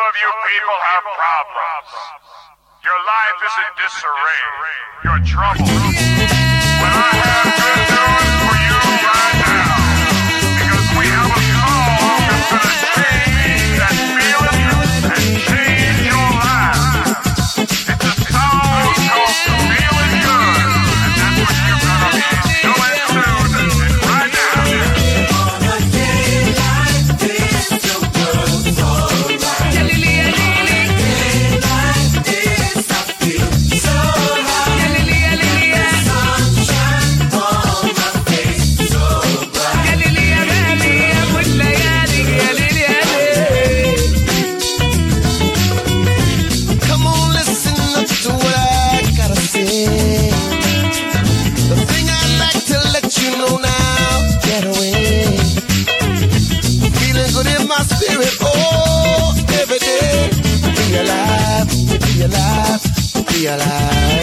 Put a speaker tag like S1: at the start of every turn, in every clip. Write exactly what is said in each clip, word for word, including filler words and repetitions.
S1: of you people have problems. Your life is in disarray. You're troubled. When I have good news for you right now, because we have a song that's going to change that feeling and change your life. It's a song called Feeling Good, and that's what you're going to be doing soon. And right now.
S2: On a day like this, the world's alright. On a day like this, I feel so high. The sunshine on my face, so bright. Come on, listen up to what I gotta say. The thing I'd like to let you know now, get away. Feeling good in my spirit, oh, every day. Be alive, be alive, be alive.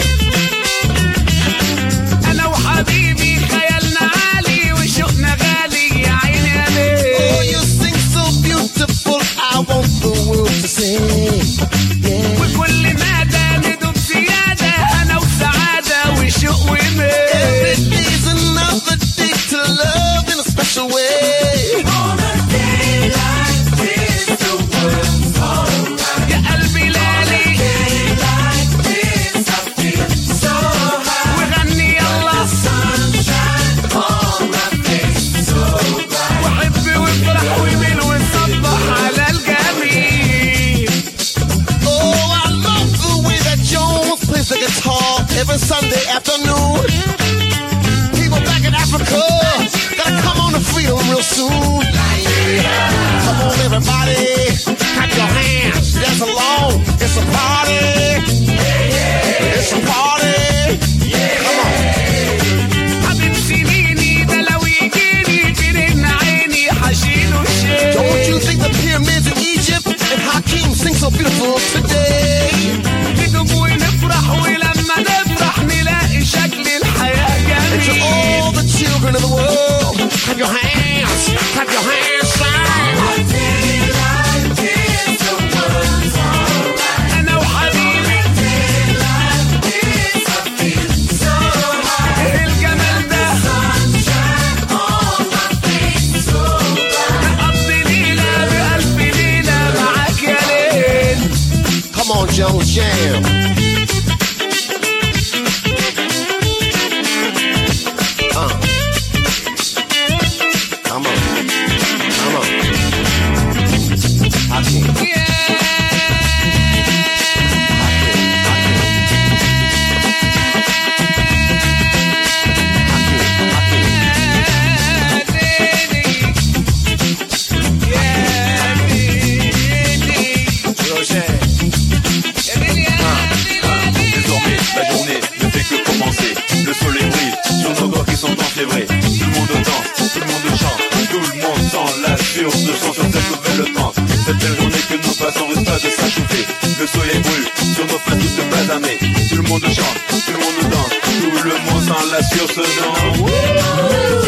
S3: أنا وحبيبي خيالنا عالي وشوقنا غالي يا عيني يا
S2: Oh,
S3: ليل.
S2: you sing so beautiful, I want the world to sing. Yeah.
S3: وكل مدى ندوب زيادة أنا وسعادة وشوق
S2: Every
S3: وميل.
S2: day's another day to love in a special way. On a day like this, the world's alright.
S3: يا قلبي لالي
S2: Day like this, I feel so high.
S3: وغني يلا
S2: Sunshine on my face, so bright.
S3: وحب وافرح وميل وصبح على الجميل.
S2: Oh, I love the way that Jones plays the guitar every Sunday afternoon. People back in Africa gotta come on to freedom real soon. Come on, everybody, clap your hands, dance along. It's a party. It's a party. Come on.
S3: حبيب سنيني ده لو يجيني بين عيني حشيله الشيل.
S2: Don't you think the pyramids in Egypt and Hakeem sing so beautiful today?
S3: ندوب ونفرح ولما نفرح نلاقي شكل الحياة
S2: And to
S3: جميل.
S2: all the children of the world, clap your hands, clap your hands, sing.
S3: أنا وحبيبي إيه الجمال ده. نقضي ليلة بألف ليلة معاك يا ليل.
S2: Come on, Jones, jam. Uh. Come on, come on. Hakeem,
S3: Yeah.
S4: Désormais, la journée ne fait que commencer. Le soleil brille sur nos corps qui sont enfiévrés. Tout le monde danse, tout le monde chante. Tout le monde s'enlace sur ce son, sur cette nouvelle danse. Cette belle journée que nous passons risque pas de s'achever. Le soleil brûle sur nos faces toute basanées. Tout le monde chante, tout le monde danse. Tout le monde s'enlace sur ce son.